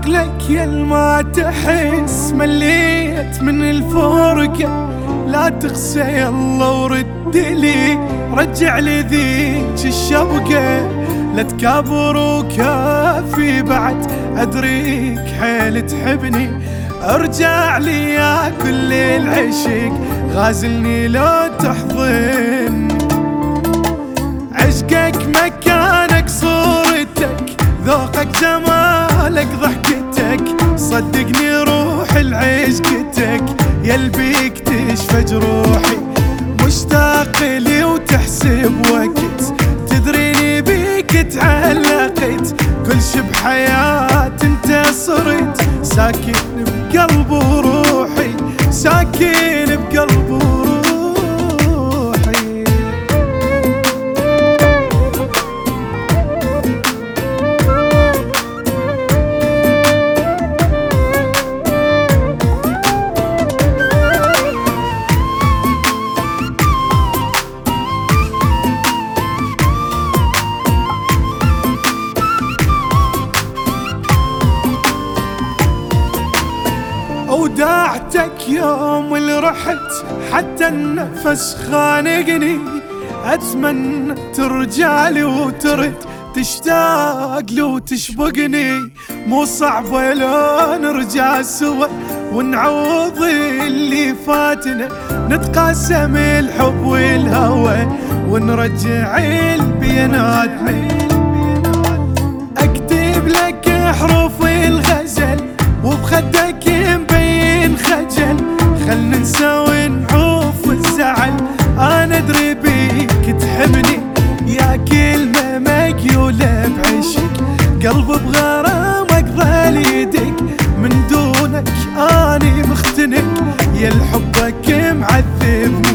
عقلك يا ما تحس مليت من الفرقة، لا تقسى يلا ورد لي، رجع لي ذيك الشبقة، لا تكابر وكافي بعد أدريك حيل تحبني، ارجع لي يا كل العشق غازلني لو تحضن، عشقك مكانك صورتك، ذوقك جمالك ضحكتك، صدقني روح العشقتك يلبيك تشفى جروحي، مشتاق لي وتحسب وقت، تدريني بيك تعلقت، كل شي بحياتي انت صرت، ساكن بقلب وروحي، ساكن بقلب وروحي. وداعتك يوم اللي رحت حتى النفس خانقني، أتمنى ترجع لي وترد تشتاق لي وتشبقني، مو صعبة لو نرجع سوا ونعوض اللي فاتنا، نتقاسم الحب والهوى ونرجع البيناتنا، أكتب لك حروف الغزل وبخدك مبين خجل، خل ننسى ونعوف الزعل، انا ادري بيك تحبني، يا كلمة مقيولة بعشق، قلب بغرامك ظل يدق، من دونك اني مختنق، يا لحبك معذب